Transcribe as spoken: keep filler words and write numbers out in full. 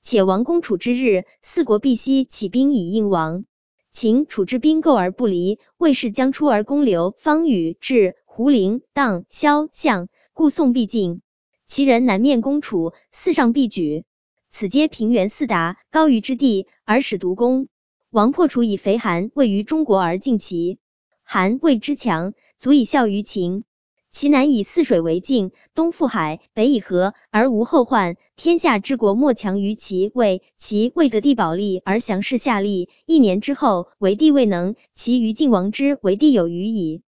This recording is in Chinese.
且王公处之日，四国必西起兵以应王。秦楚之兵构而不离，魏氏将出而攻刘、方宇、至、胡陵、荡、萧、象，故宋必进。其人南面攻楚，四上必举。此皆平原四达，高于之地，而使独攻。王破楚以肥韩，位于中国而尽齐。韩魏之强，足以效于秦。其南以泗水为境，东附海，北以河，而无后患。天下之国莫强于齐魏。齐魏得地保利而降势下利，一年之后，为帝未能，其余晋王之为帝有余矣。